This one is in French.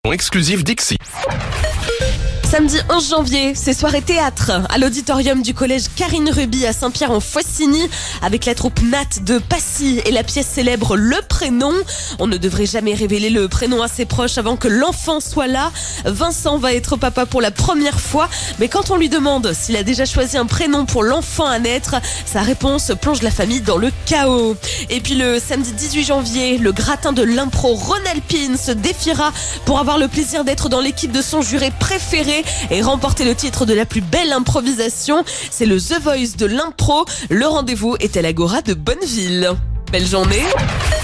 Exclusive Dixie. Samedi 11 janvier, c'est soirée théâtre à l'auditorium du collège Karine Ruby à Saint-Pierre-en-Faucigny avec la troupe Nat de Passy et la pièce célèbre Le Prénom. On ne devrait jamais révéler le prénom à ses proches avant que l'enfant soit là. Vincent va être papa pour la première fois, mais quand on lui demande s'il a déjà choisi un prénom pour l'enfant à naître, sa réponse plonge la famille dans le chaos. Et puis le samedi 18 janvier, le gratin de l'impro Ron Alpine se défiera pour avoir le plaisir d'être dans l'équipe de son juré préféré et remporter le titre de la plus belle improvisation. C'est le The Voice de l'impro. Le rendez-vous est à l'Agora de Bonneville. Belle journée.